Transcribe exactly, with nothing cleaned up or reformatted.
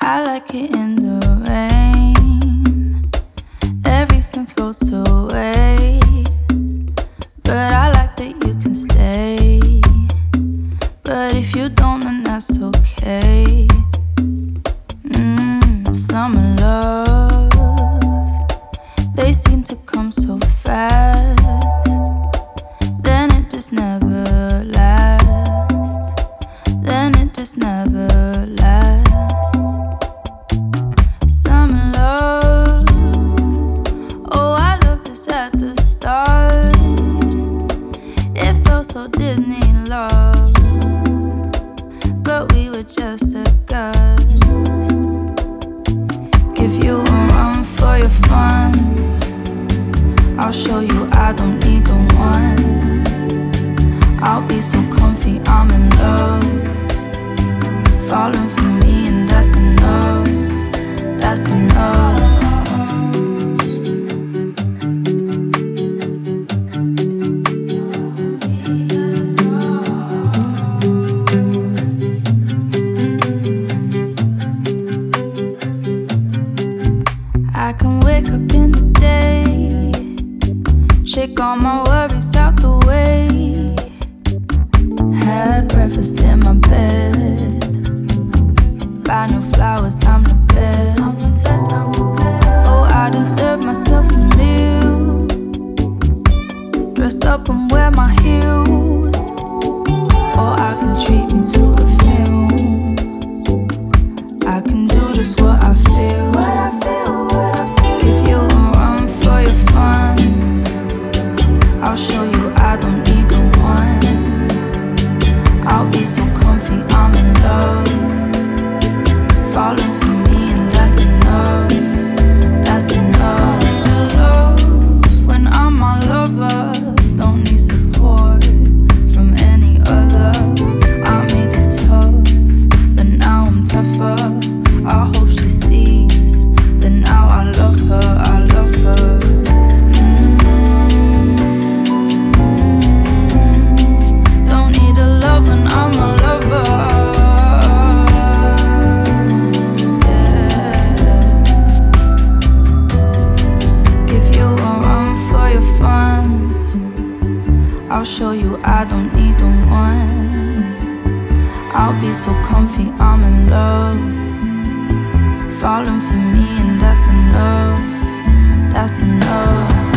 I like it in the rain. Everything floats away. But I like that you can stay. But if you don't, then that's okay. Mm, summer love, they seem to come so fast. Then it just never lasts. Then it just never lasts. Summer love, oh, I loved this at the start. It felt so Disney love, but we were just a gust. Give you a run for your funds. I'll show you I don't need the one. I'll be so comfy, I'm in love. Falling for me and that's enough. That's enough. I can wake up in the day, shake all my worries out the way, have breakfast in my bed, buy new flowers, I'm the best. Oh, I deserve myself a meal, dress up and wear my heels, or I can treat me to a film. I can do just what I feel. What I feel, what I feel. Give you a run for your funds. I'll show you I don't need the one. I'll be so comfy, I'm in love. Falling for me and that's enough. That's enough. Love when I'm my lover. Don't need support from any other. I made it tough, but now I'm tougher. I hope she sees that now I love her, I love her. Mm. Don't need a love when I'm a lover. Yeah. Give you a run for your funds. I'll show you I don't need the one. I'll be so comfy, I'm in love. Falling for me and that's enough. That's enough.